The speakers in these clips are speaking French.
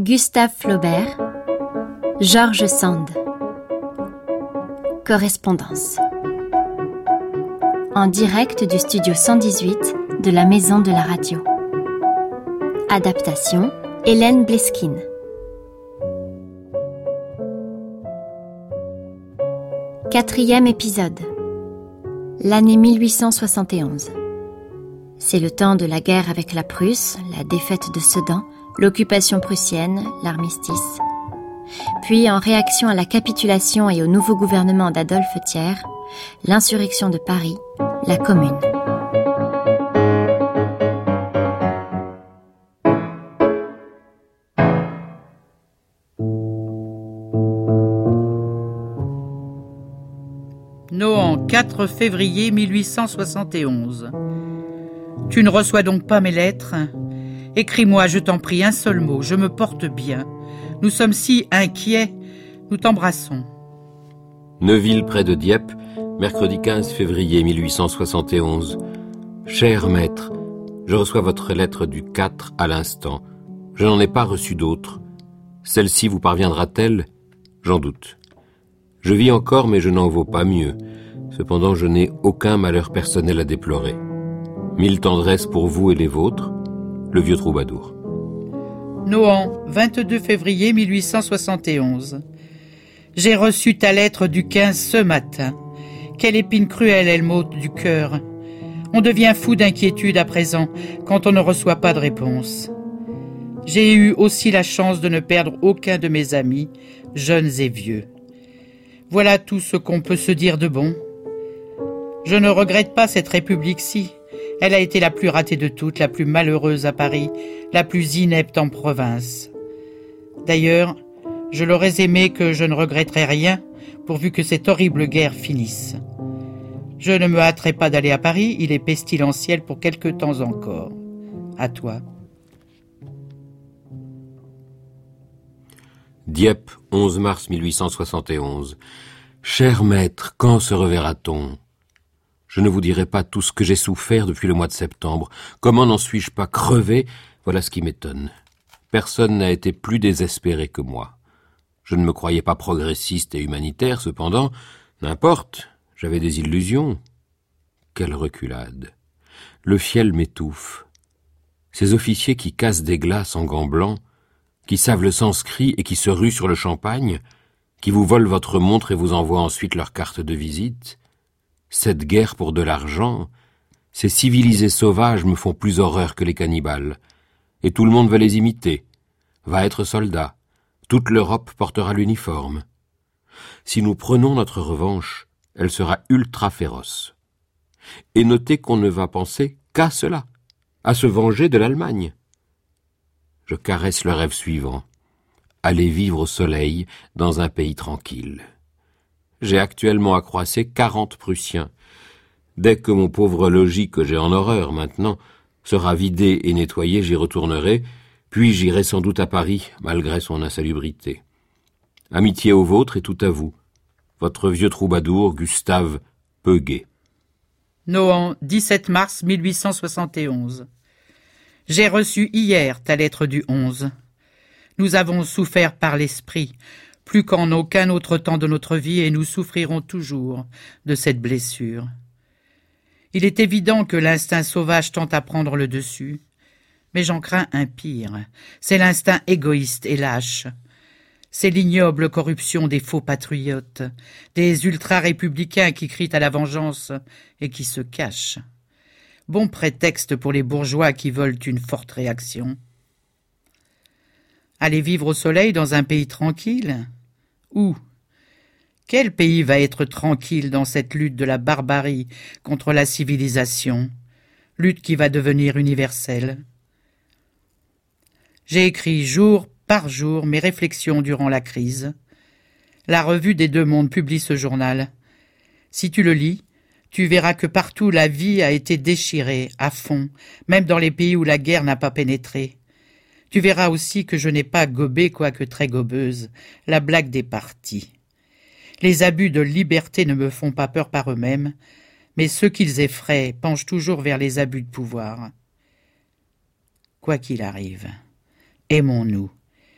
Gustave Flaubert, George Sand. Correspondance. En direct du studio 118 de la Maison de la Radio. Adaptation, Hélène Bleskine. Quatrième épisode. L'année 1871. C'est le temps de la guerre avec la Prusse, la défaite de Sedan, l'occupation prussienne, l'armistice. Puis, en réaction à la capitulation et au nouveau gouvernement d'Adolphe Thiers, l'insurrection de Paris, la Commune. Nohant, 4 février 1871. Tu ne reçois donc pas mes lettres ? Écris-moi, je t'en prie, un seul mot, je me porte bien. Nous sommes si inquiets, nous t'embrassons. Neuville près de Dieppe, mercredi 15 février 1871. Cher maître, je reçois votre lettre du 4 à l'instant. Je n'en ai pas reçu d'autre. Celle-ci vous parviendra-t-elle ? J'en doute. Je vis encore, mais je n'en vaux pas mieux. Cependant, je n'ai aucun malheur personnel à déplorer. 1000 tendresses pour vous et les vôtres, le vieux troubadour. Nohant, 22 février 1871. J'ai reçu ta lettre du 15 ce matin. Quelle épine cruelle elle m'ôte du cœur. On devient fou d'inquiétude à présent quand on ne reçoit pas de réponse. J'ai eu aussi la chance de ne perdre aucun de mes amis, jeunes et vieux. Voilà tout ce qu'on peut se dire de bon. Je ne regrette pas cette république-ci. Elle a été la plus ratée de toutes, la plus malheureuse à Paris, la plus inepte en province. D'ailleurs, je l'aurais aimé que je ne regretterais rien, pourvu que cette horrible guerre finisse. Je ne me hâterai pas d'aller à Paris, il est pestilentiel pour quelque temps encore. À toi. Dieppe, 11 mars 1871. Cher maître, quand se reverra-t-on ? Je ne vous dirai pas tout ce que j'ai souffert depuis le mois de septembre. Comment n'en suis-je pas crevé ? Voilà ce qui m'étonne. Personne n'a été plus désespéré que moi. Je ne me croyais pas progressiste et humanitaire, cependant, n'importe, j'avais des illusions. Quelle reculade. Le fiel m'étouffe. Ces officiers qui cassent des glaces en gants blancs, qui savent le sanskrit et qui se ruent sur le champagne, qui vous volent votre montre et vous envoient ensuite leur carte de visite. Cette guerre pour de l'argent, ces civilisés sauvages me font plus horreur que les cannibales. Et tout le monde va les imiter, va être soldat. Toute l'Europe portera l'uniforme. Si nous prenons notre revanche, elle sera ultra féroce. Et notez qu'on ne va penser qu'à cela, à se venger de l'Allemagne. Je caresse le rêve suivant, aller vivre au soleil dans un pays tranquille. J'ai actuellement à Croisset 40 Prussiens. Dès que mon pauvre logis, que j'ai en horreur maintenant, sera vidé et nettoyé, j'y retournerai, puis j'irai sans doute à Paris, malgré son insalubrité. Amitié au vôtre et tout à vous. Votre vieux troubadour, Gustave Peuguet. Nohant, 17 mars 1871. J'ai reçu hier ta lettre du 11. Nous avons souffert par l'esprit, plus qu'en aucun autre temps de notre vie, et nous souffrirons toujours de cette blessure. Il est évident que l'instinct sauvage tente à prendre le dessus, mais j'en crains un pire. C'est l'instinct égoïste et lâche. C'est l'ignoble corruption des faux patriotes, des ultra-républicains qui crient à la vengeance et qui se cachent. Bon prétexte pour les bourgeois qui veulent une forte réaction. Aller vivre au soleil dans un pays tranquille ? Où ? Quel pays va être tranquille dans cette lutte de la barbarie contre la civilisation, lutte qui va devenir universelle ? J'ai écrit jour par jour mes réflexions durant la crise. La revue des Deux Mondes publie ce journal. Si tu le lis, tu verras que partout la vie a été déchirée à fond, même dans les pays où la guerre n'a pas pénétré. Tu verras aussi que je n'ai pas gobé, quoique très gobeuse, la blague des partis. Les abus de liberté ne me font pas peur par eux-mêmes, mais ceux qu'ils effraient penchent toujours vers les abus de pouvoir. Quoi qu'il arrive, aimons-nous,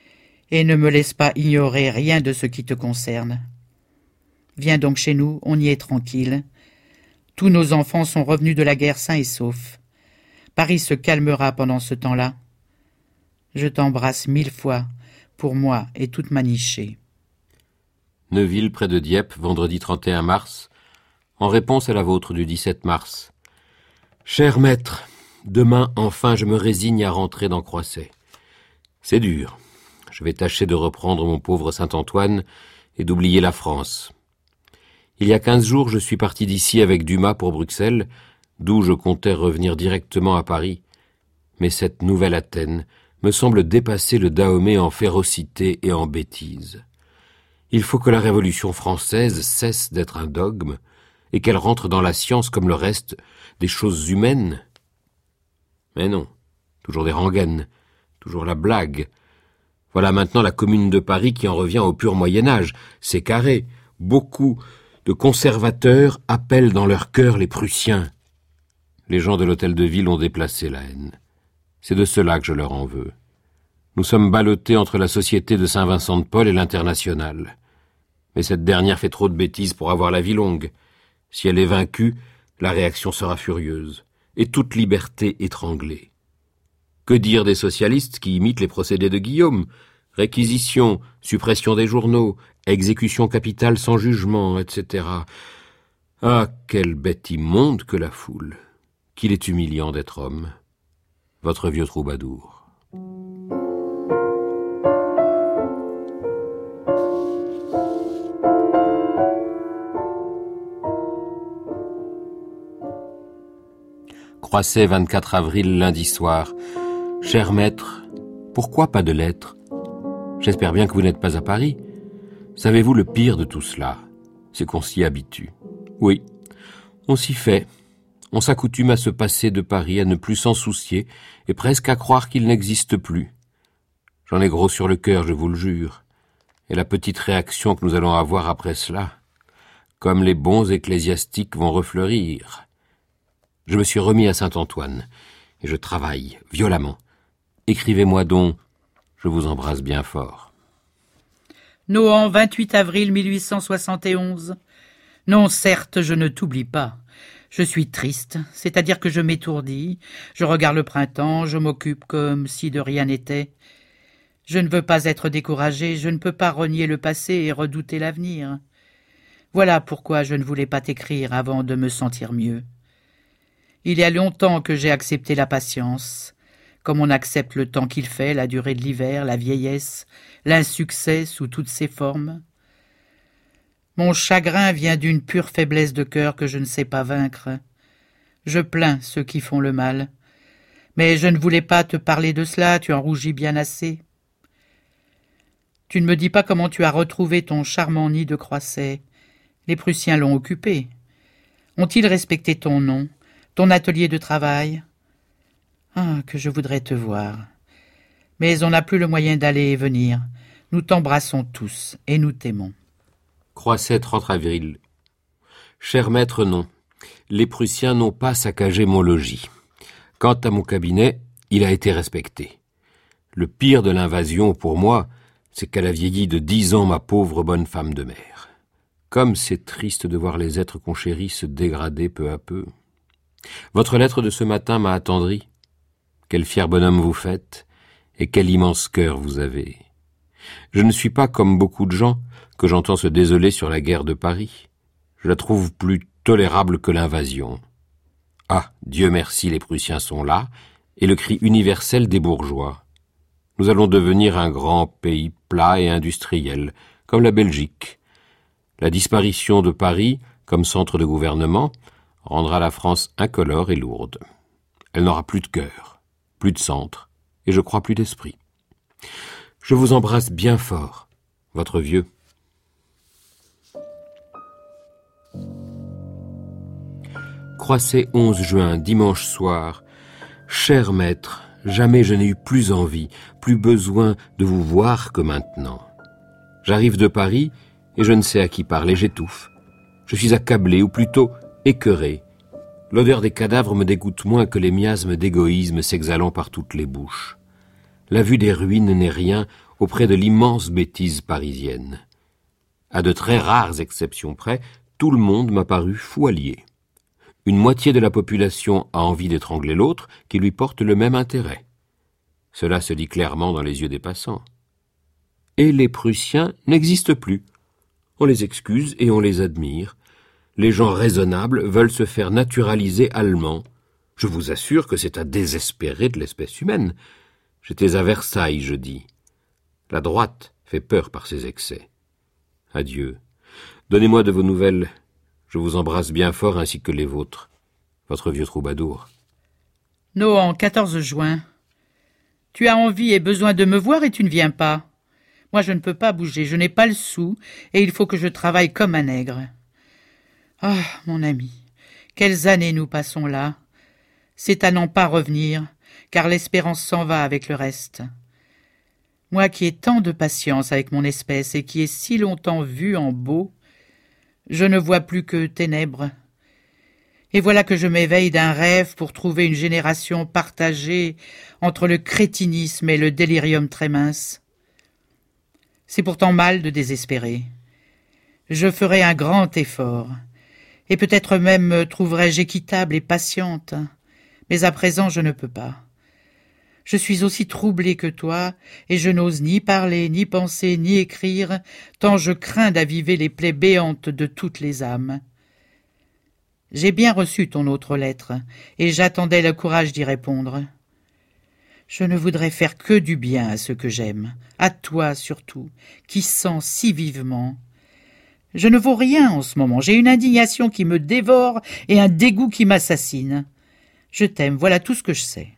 et ne me laisse pas ignorer rien de ce qui te concerne. Viens donc chez nous, on y est tranquille. Tous nos enfants sont revenus de la guerre sains et saufs. Paris se calmera pendant ce temps-là. Je t'embrasse 1000 fois, pour moi et toute ma nichée. Neuville, près de Dieppe, vendredi 31 mars, en réponse à la vôtre du 17 mars. Cher maître, demain, enfin, je me résigne à rentrer dans Croisset. C'est dur. Je vais tâcher de reprendre mon pauvre Saint-Antoine et d'oublier la France. Il y a 15 jours, je suis parti d'ici avec Dumas pour Bruxelles, d'où je comptais revenir directement à Paris. Mais cette nouvelle Athènes me semble dépasser le Dahomey en férocité et en bêtise. Il faut que la Révolution française cesse d'être un dogme et qu'elle rentre dans la science comme le reste des choses humaines. Mais non, toujours des rengaines, toujours la blague. Voilà maintenant la Commune de Paris qui en revient au pur Moyen-Âge. C'est carré. Beaucoup de conservateurs appellent dans leur cœur les Prussiens. Les gens de l'Hôtel de Ville ont déplacé la haine. C'est de cela que je leur en veux. Nous sommes ballottés entre la Société de Saint-Vincent-de-Paul et l'Internationale. Mais cette dernière fait trop de bêtises pour avoir la vie longue. Si elle est vaincue, la réaction sera furieuse, et toute liberté étranglée. Que dire des socialistes qui imitent les procédés de Guillaume? Réquisition, suppression des journaux, exécution capitale sans jugement, etc. Ah, quelle bête immonde que la foule! Qu'il est humiliant d'être homme. Votre vieux troubadour. Croisset, 24 avril, lundi soir. Cher maître, pourquoi pas de lettres? J'espère bien que vous n'êtes pas à Paris. Savez-vous le pire de tout cela? C'est qu'on s'y habitue. Oui, on s'y fait. On s'accoutume à se passer de Paris, à ne plus s'en soucier, et presque à croire qu'il n'existe plus. J'en ai gros sur le cœur, je vous le jure. Et la petite réaction que nous allons avoir après cela, comme les bons ecclésiastiques vont refleurir. Je me suis remis à Saint-Antoine, et je travaille violemment. Écrivez-moi donc, je vous embrasse bien fort. Nohant, 28 avril 1871. Non, certes, je ne t'oublie pas. Je suis triste, c'est-à-dire que je m'étourdis, je regarde le printemps, je m'occupe comme si de rien n'était. Je ne veux pas être découragé, je ne peux pas renier le passé et redouter l'avenir. Voilà pourquoi je ne voulais pas t'écrire avant de me sentir mieux. Il y a longtemps que j'ai accepté la patience, comme on accepte le temps qu'il fait, la durée de l'hiver, la vieillesse, l'insuccès sous toutes ses formes. Mon chagrin vient d'une pure faiblesse de cœur que je ne sais pas vaincre. Je plains ceux qui font le mal. Mais je ne voulais pas te parler de cela, tu en rougis bien assez. Tu ne me dis pas comment tu as retrouvé ton charmant nid de Croisset. Les Prussiens l'ont occupé. Ont-ils respecté ton nom, ton atelier de travail? Ah, que je voudrais te voir. Mais on n'a plus le moyen d'aller et venir. Nous t'embrassons tous et nous t'aimons. Croisset, 30 avril. Cher maître, non. Les Prussiens n'ont pas saccagé mon logis. Quant à mon cabinet, il a été respecté. Le pire de l'invasion, pour moi, c'est qu'elle a vieilli de 10 ans ma pauvre bonne femme de mère. Comme c'est triste de voir les êtres qu'on chérit se dégrader peu à peu. Votre lettre de ce matin m'a attendri. Quel fier bonhomme vous faites, et quel immense cœur vous avez. Je ne suis pas comme beaucoup de gens que j'entends se désoler sur la guerre de Paris. Je la trouve plus tolérable que l'invasion. Ah, Dieu merci, les Prussiens sont là, et le cri universel des bourgeois. Nous allons devenir un grand pays plat et industriel, comme la Belgique. La disparition de Paris, comme centre de gouvernement, rendra la France incolore et lourde. Elle n'aura plus de cœur, plus de centre, et je crois plus d'esprit. Je vous embrasse bien fort, votre vieux. Croisset, 11 juin, dimanche soir. Cher maître, jamais je n'ai eu plus envie, plus besoin de vous voir que maintenant. J'arrive de Paris et je ne sais à qui parler, j'étouffe. Je suis accablé, ou plutôt écœuré. L'odeur des cadavres me dégoûte moins que les miasmes d'égoïsme s'exhalant par toutes les bouches. La vue des ruines n'est rien auprès de l'immense bêtise parisienne. À de très rares exceptions près, tout le monde m'a paru fou allié. Une moitié de la population a envie d'étrangler l'autre qui lui porte le même intérêt. Cela se lit clairement dans les yeux des passants. Et les Prussiens n'existent plus. On les excuse et on les admire. Les gens raisonnables veulent se faire naturaliser allemands. Je vous assure que c'est à désespérer de l'espèce humaine. J'étais à Versailles jeudi. La droite fait peur par ses excès. Adieu. Donnez-moi de vos nouvelles. Je vous embrasse bien fort ainsi que les vôtres. Votre vieux troubadour. Nohant, 14 juin. Tu as envie et besoin de me voir et tu ne viens pas. Moi, je ne peux pas bouger, je n'ai pas le sou, et il faut que je travaille comme un nègre. Ah, mon ami, quelles années nous passons là. C'est à n'en pas revenir, car l'espérance s'en va avec le reste. Moi qui ai tant de patience avec mon espèce et qui ai si longtemps vu en beau, je ne vois plus que ténèbres. Et voilà que je m'éveille d'un rêve pour trouver une génération partagée entre le crétinisme et le délirium très mince. C'est pourtant mal de désespérer. Je ferai un grand effort, et peut-être même me trouverai-je équitable et patiente, mais à présent je ne peux pas. Je suis aussi troublée que toi, et je n'ose ni parler, ni penser, ni écrire, tant je crains d'aviver les plaies béantes de toutes les âmes. J'ai bien reçu ton autre lettre, et j'attendais le courage d'y répondre. Je ne voudrais faire que du bien à ceux que j'aime, à toi surtout, qui sens si vivement. Je ne vaux rien en ce moment, j'ai une indignation qui me dévore et un dégoût qui m'assassine. Je t'aime, voilà tout ce que je sais.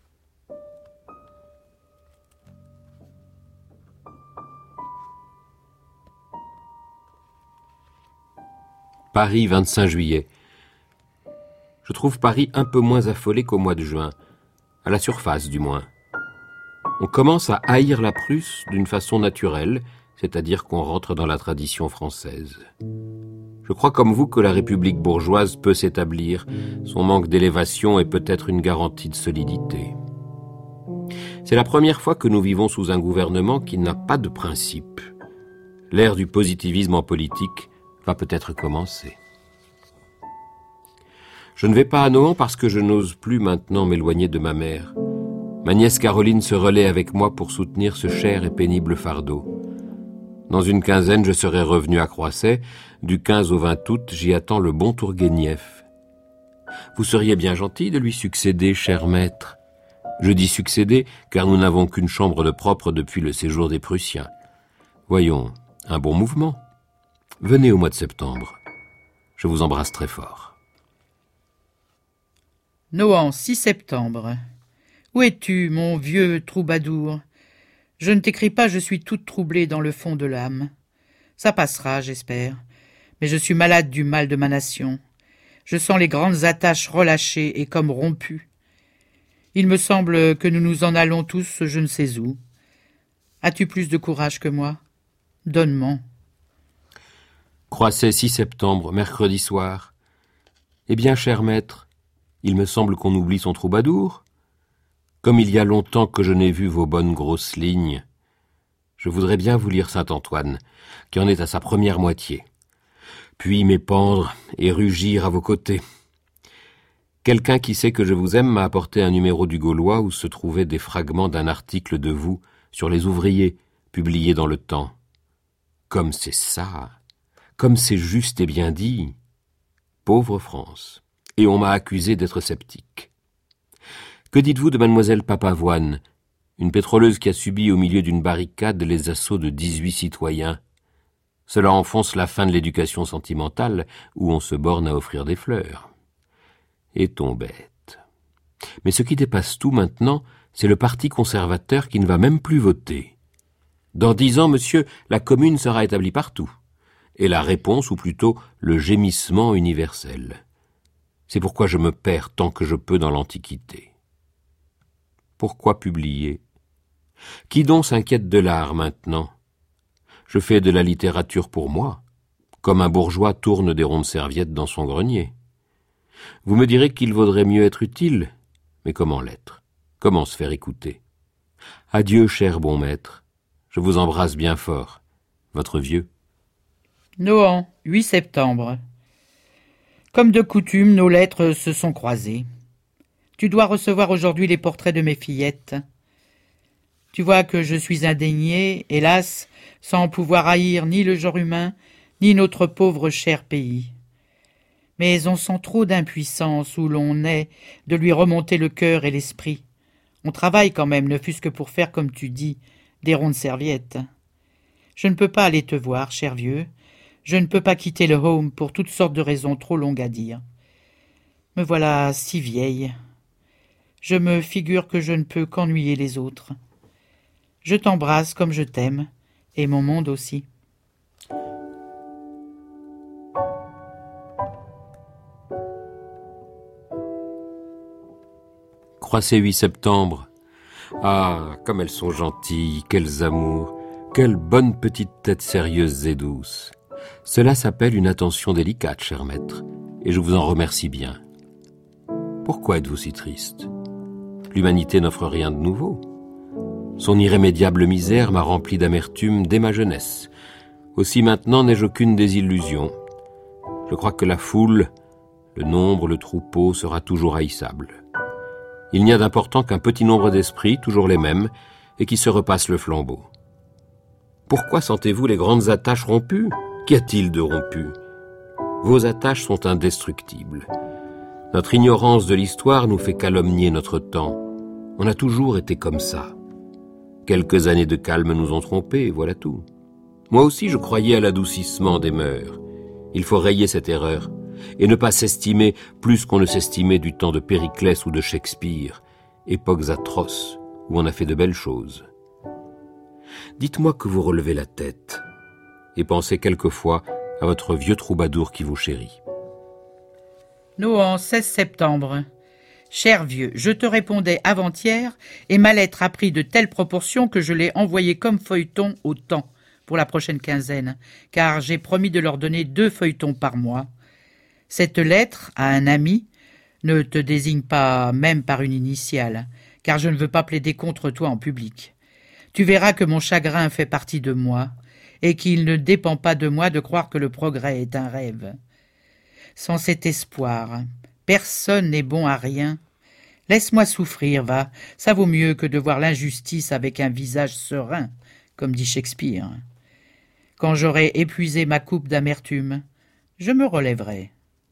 Paris, 25 juillet. Je trouve Paris un peu moins affolé qu'au mois de juin, à la surface du moins. On commence à haïr la Prusse d'une façon naturelle, c'est-à-dire qu'on rentre dans la tradition française. Je crois comme vous que la République bourgeoise peut s'établir, son manque d'élévation est peut-être une garantie de solidité. C'est la première fois que nous vivons sous un gouvernement qui n'a pas de principe. L'ère du positivisme en politique va peut-être commencer. Je ne vais pas à Nohant parce que je n'ose plus maintenant m'éloigner de ma mère. Ma nièce Caroline se relaie avec moi pour soutenir ce cher et pénible fardeau. Dans une quinzaine, je serai revenu à Croisset. Du 15 au 20 août, j'y attends le bon Tourguenieff. Vous seriez bien gentil de lui succéder, cher maître. Je dis succéder, car nous n'avons qu'une chambre de propre depuis le séjour des Prussiens. Voyons, un bon mouvement. Venez au mois de septembre. Je vous embrasse très fort. Nohant, 6 septembre. Où es-tu, mon vieux troubadour? Je ne t'écris pas, je suis toute troublée dans le fond de l'âme. Ça passera, j'espère, mais je suis malade du mal de ma nation. Je sens les grandes attaches relâchées et comme rompues. Il me semble que nous nous en allons tous je ne sais où. As-tu plus de courage que moi? Donne-m'en. Croisset, 6 septembre, mercredi soir. Eh bien, cher maître, il me semble qu'on oublie son troubadour. Comme il y a longtemps que je n'ai vu vos bonnes grosses lignes, je voudrais bien vous lire Saint-Antoine, qui en est à sa première moitié, puis m'épandre et rugir à vos côtés. Quelqu'un qui sait que je vous aime m'a apporté un numéro du Gaulois où se trouvaient des fragments d'un article de vous sur les ouvriers, publié dans le Temps. Comme c'est ça, comme c'est juste et bien dit. Pauvre France. Et on m'a accusé d'être sceptique. Que dites-vous de mademoiselle Papavoine, une pétroleuse qui a subi au milieu d'une barricade les assauts de 18 citoyens? Cela enfonce la fin de l'éducation sentimentale, où on se borne à offrir des fleurs. Est-on bête? Mais ce qui dépasse tout maintenant, c'est le parti conservateur qui ne va même plus voter. Dans 10 ans, monsieur, la commune sera établie partout. Et la réponse, ou plutôt le gémissement universel. C'est pourquoi je me perds tant que je peux dans l'Antiquité. Pourquoi publier? Qui donc s'inquiète de l'art maintenant? Je fais de la littérature pour moi, comme un bourgeois tourne des rondes serviettes dans son grenier. Vous me direz qu'il vaudrait mieux être utile, mais comment l'être? Comment se faire écouter? Adieu, cher bon maître, Je vous embrasse bien fort. Votre vieux. Nohant, 8 septembre. Comme de coutume, nos lettres se sont croisées. Tu dois recevoir aujourd'hui les portraits de mes fillettes. Tu vois que je suis indigné, hélas, sans pouvoir haïr ni le genre humain, ni notre pauvre cher pays. Mais on sent trop d'impuissance où l'on est de lui remonter le cœur et l'esprit. On travaille quand même, ne fût-ce que pour faire, comme tu dis, des rondes serviettes. Je ne peux pas aller te voir, cher vieux. Je ne peux pas quitter le home pour toutes sortes de raisons trop longues à dire. Me voilà si vieille. Je me figure que je ne peux qu'ennuyer les autres. Je t'embrasse comme je t'aime, et mon monde aussi. Croisset 8 septembre. Ah, comme elles sont gentilles, quels amours, quelles bonnes petites têtes sérieuses et douces. Cela s'appelle une attention délicate, cher maître, et je vous en remercie bien. Pourquoi êtes-vous si triste? L'humanité n'offre rien de nouveau. Son irrémédiable misère m'a rempli d'amertume dès ma jeunesse. Aussi maintenant n'ai-je aucune désillusion. Je crois que la foule, le nombre, le troupeau sera toujours haïssable. Il n'y a d'important qu'un petit nombre d'esprits, toujours les mêmes, et qui se repassent le flambeau. Pourquoi sentez-vous les grandes attaches rompues? Qu'y a-t-il de rompu? Vos attaches sont indestructibles. Notre ignorance de l'histoire nous fait calomnier notre temps. On a toujours été comme ça. Quelques années de calme nous ont trompés, voilà tout. Moi aussi je croyais à l'adoucissement des mœurs. Il faut rayer cette erreur, et ne pas s'estimer plus qu'on ne s'estimait du temps de Périclès ou de Shakespeare, époques atroces où on a fait de belles choses. Dites-moi que vous relevez la tête, et pensez quelquefois à votre vieux troubadour qui vous chérit. Nohant, 16 septembre. Cher vieux, je te répondais avant-hier, et ma lettre a pris de telles proportions que je l'ai envoyée comme feuilleton au temps pour la prochaine quinzaine, car j'ai promis de leur donner 2 feuilletons par mois. Cette lettre à un ami ne te désigne pas même par une initiale, car je ne veux pas plaider contre toi en public. Tu verras que mon chagrin fait partie de moi, et qu'il ne dépend pas de moi de croire que le progrès est un rêve. Sans cet espoir, personne n'est bon à rien. Laisse-moi souffrir, va, ça vaut mieux que de voir l'injustice avec un visage serein, comme dit Shakespeare. Quand j'aurai épuisé ma coupe d'amertume, je me relèverai.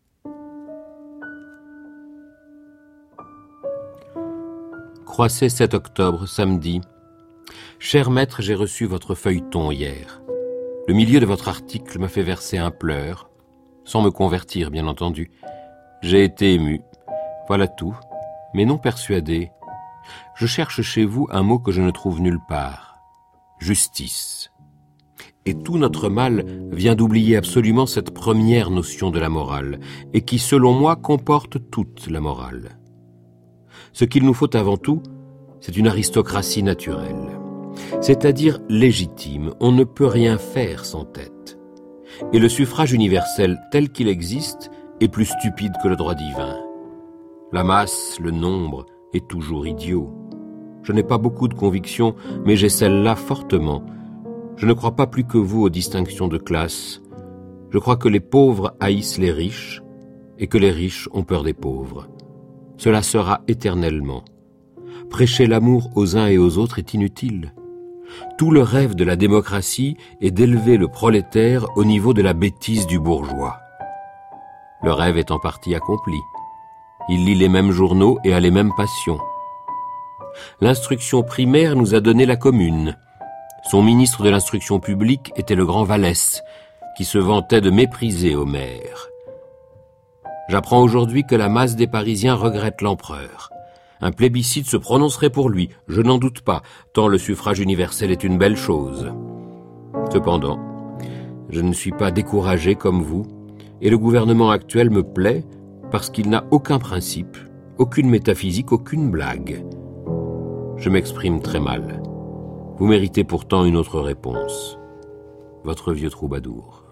Croisset 7 octobre, samedi. Cher maître, j'ai reçu votre feuilleton hier. Le milieu de votre article m'a fait verser un pleur, sans me convertir, bien entendu. J'ai été ému, voilà tout, mais non persuadé. Je cherche chez vous un mot que je ne trouve nulle part. Justice. Et tout notre mal vient d'oublier absolument cette première notion de la morale, et qui, selon moi, comporte toute la morale. Ce qu'il nous faut avant tout, c'est une aristocratie naturelle, c'est-à-dire légitime. On ne peut rien faire sans tête. Et le suffrage universel tel qu'il existe est plus stupide que le droit divin. La masse, le nombre, est toujours idiot. Je n'ai pas beaucoup de convictions, mais j'ai celle-là fortement. Je ne crois pas plus que vous aux distinctions de classe. Je crois que les pauvres haïssent les riches, et que les riches ont peur des pauvres. Cela sera éternellement. Prêcher l'amour aux uns et aux autres est inutile. Tout le rêve de la démocratie est d'élever le prolétaire au niveau de la bêtise du bourgeois. Le rêve est en partie accompli. Il lit les mêmes journaux et a les mêmes passions. L'instruction primaire nous a donné la commune. Son ministre de l'instruction publique était le grand Vallès, qui se vantait de mépriser Homère. J'apprends aujourd'hui que la masse des Parisiens regrette l'empereur. Un plébiscite se prononcerait pour lui, je n'en doute pas, tant le suffrage universel est une belle chose. Cependant, je ne suis pas découragé comme vous, et le gouvernement actuel me plaît parce qu'il n'a aucun principe, aucune métaphysique, aucune blague. Je m'exprime très mal. Vous méritez pourtant une autre réponse. Votre vieux troubadour.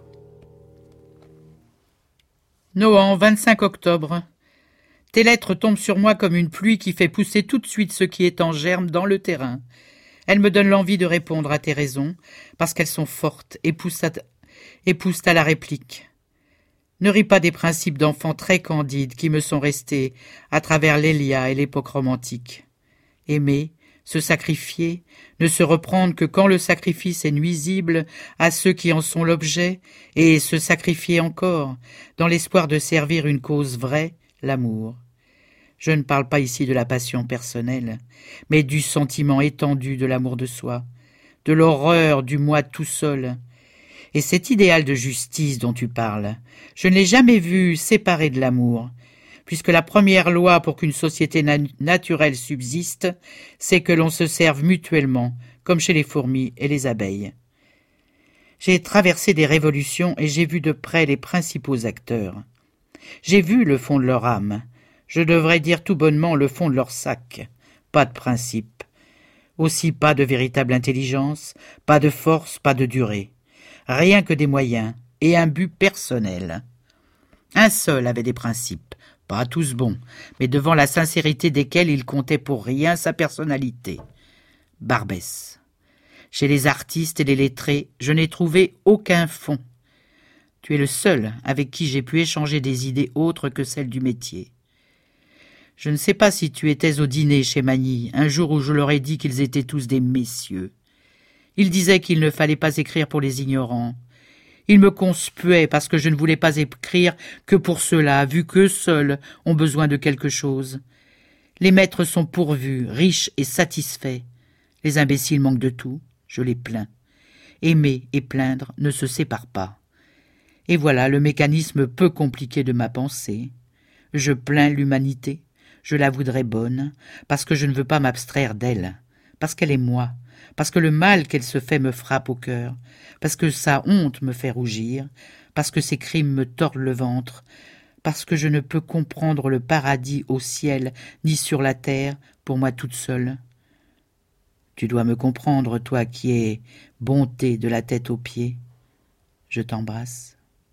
Nohant, 25 octobre. Tes lettres tombent sur moi comme une pluie qui fait pousser tout de suite ce qui est en germe dans le terrain. Elles me donnent l'envie de répondre à tes raisons, parce qu'elles sont fortes et poussent à la réplique. Ne ris pas des principes d'enfants très candides qui me sont restés à travers l'Élia et l'époque romantique. Aimer, se sacrifier, ne se reprendre que quand le sacrifice est nuisible à ceux qui en sont l'objet, et se sacrifier encore, dans l'espoir de servir une cause vraie, l'amour. Je ne parle pas ici de la passion personnelle, mais du sentiment étendu de l'amour de soi, de l'horreur du moi tout seul. Et cet idéal de justice dont tu parles, je ne l'ai jamais vu séparé de l'amour, puisque la première loi pour qu'une société naturelle subsiste, c'est que l'on se serve mutuellement, comme chez les fourmis et les abeilles. J'ai traversé des révolutions et j'ai vu de près les principaux acteurs. J'ai vu le fond de leur âme, je devrais dire tout bonnement le fond de leur sac. Pas de principe. Aussi pas de véritable intelligence, pas de force, pas de durée. Rien que des moyens et un but personnel. Un seul avait des principes, pas tous bons, mais devant la sincérité desquels il comptait pour rien sa personnalité. Barbès. Chez les artistes et les lettrés, je n'ai trouvé aucun fond. Tu es le seul avec qui j'ai pu échanger des idées autres que celles du métier. Je ne sais pas si tu étais au dîner chez Magny, un jour où je leur ai dit qu'ils étaient tous des messieurs. Ils disaient qu'il ne fallait pas écrire pour les ignorants. Ils me conspuaient parce que je ne voulais pas écrire que pour ceux-là, vu qu'eux seuls ont besoin de quelque chose. Les maîtres sont pourvus, riches et satisfaits. Les imbéciles manquent de tout, je les plains. Aimer et plaindre ne se séparent pas. Et voilà le mécanisme peu compliqué de ma pensée. Je plains l'humanité, je la voudrais bonne, parce que je ne veux pas m'abstraire d'elle, parce qu'elle est moi, parce que le mal qu'elle se fait me frappe au cœur, parce que sa honte me fait rougir, parce que ses crimes me tordent le ventre, parce que je ne peux comprendre le paradis au ciel ni sur la terre pour moi toute seule. Tu dois me comprendre, toi qui es bonté de la tête aux pieds. Je t'embrasse.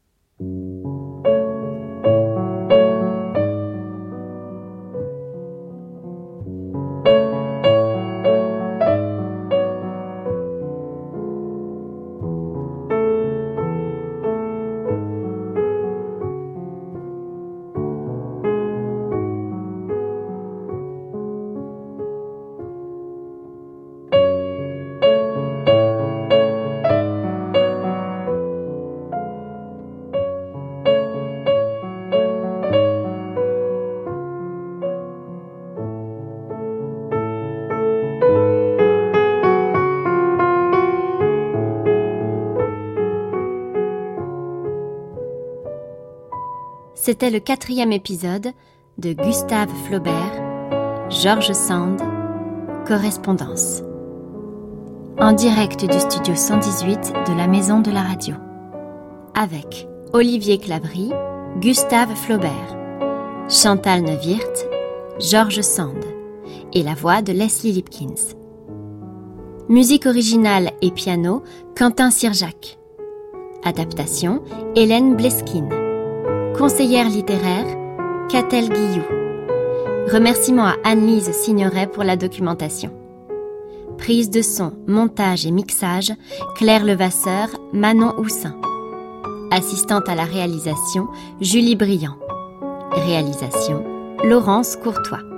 C'était le 4e épisode de Gustave Flaubert, George Sand, Correspondance. En direct du studio 118 de la Maison de la Radio. Avec Olivier Clabry, Gustave Flaubert, Chantal Neuwirth, George Sand et la voix de Leslie Lipkins. Musique originale et piano, Quentin Sirjac. Adaptation, Hélène Bleskine. Conseillère littéraire, Catel Guillou. Remerciements à Anne-Lise Signoret pour la documentation. Prise de son, montage et mixage, Claire Levasseur, Manon Houssin. Assistante à la réalisation, Julie Briand. Réalisation, Laurence Courtois.